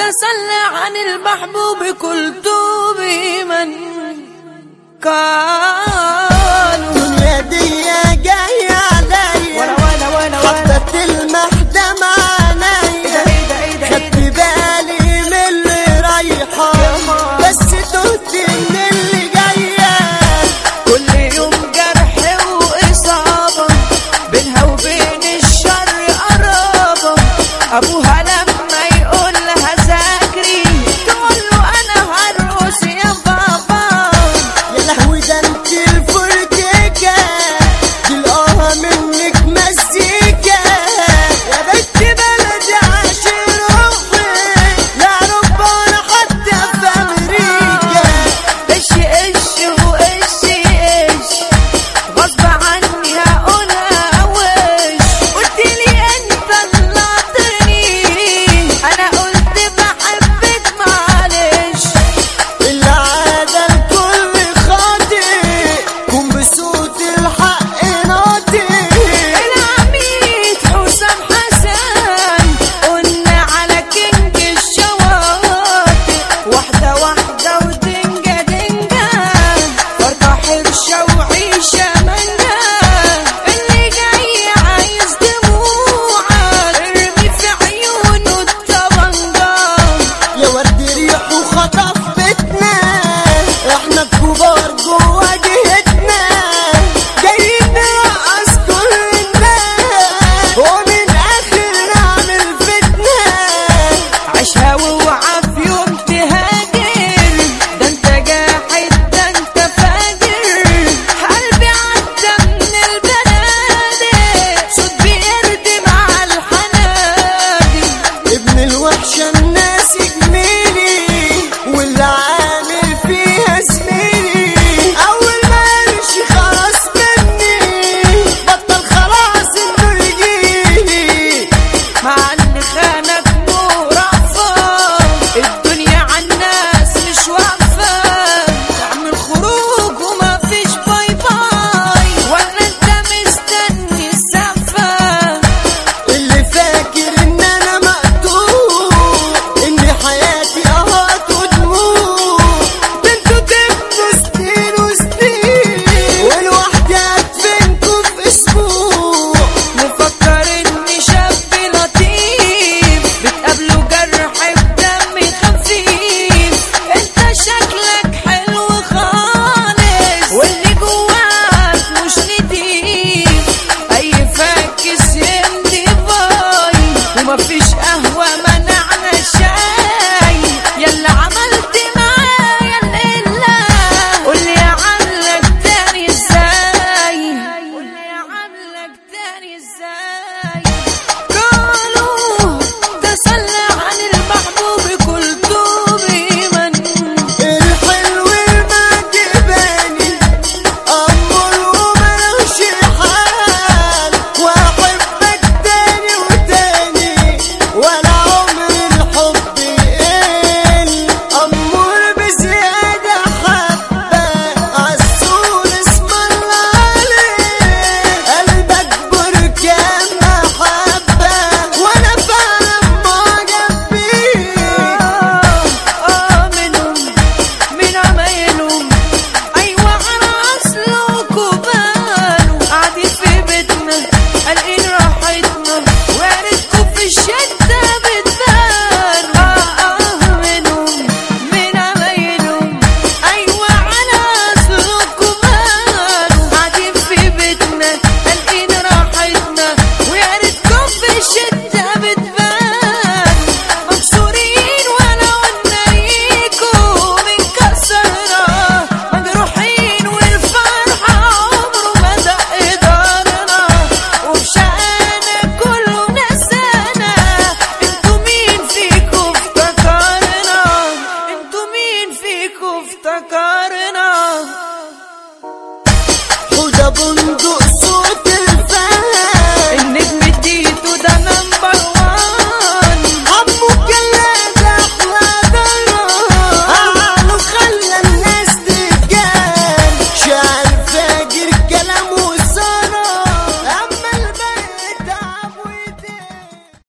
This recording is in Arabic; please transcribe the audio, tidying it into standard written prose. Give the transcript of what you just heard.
وتسلى عن المحبوب كل توبي من قالوا الدنيا دي جاية عليا حطت المحدم عليا خدت بالي من اللي رايحة بس تهت من اللي جاية. كل يوم جرح وإصابة بينها وبين الشر قرابة. أبوها لما يقول لها ذاكري تقول له أنا هرقص يا بابا. يا لهوي ده انت الفركيكة تلقاها منك مزيكا يا بنت بلدي عاشر روحي لا ربنا حتى في أمريكا. إيش وإيش غصب عني هقولها وش. قلتلي أنت طلعتني أنا قلت بحبك معلش. العادة الكل خاطئ كن بصوت الحق ناطق. العميد حسام حسن قلنا على كينج الشواطئ. واحدة واحدة ودنجة دنجة فرقة حرشة وعيشة منجة. اللي جاي عايز دموعك ارمي في عيونه الطبنجة. يا ورد ريح وخطف بيتنا احنا الكبار جوا جهتنا جايين نرقص كل الناس ومن اخر نعمل فتنة. عيشها واوعى في يوم تهاجر. ده انت جاحد ده انت فاجر. قلبي عدى من البنادق صوت بيردم على الحنادق. ابن الوحشة الناس جميلي واللي عامل فيها زميلي. اول ما يمشي خلاص مني بطل خلاص انه يجيلي. مع ان خانك مرفه الدنيا عالناس مش واقفه. تعمل خروج وما فيش باي باي ولا انت مستني السقفه. اللي فاكر ان انا مقتول ان حياتي اهات ودموع ده انتوا تبنوا سنين وسنين والواحدة هتفنكوا في اسبوع. مفكر اني شاب لطيف بتقابله جرح بدم خفيف. انت شكلك حلو خالص واللي جواك مش نضيف. اي فاكس يمضي باي ومفيش قهوة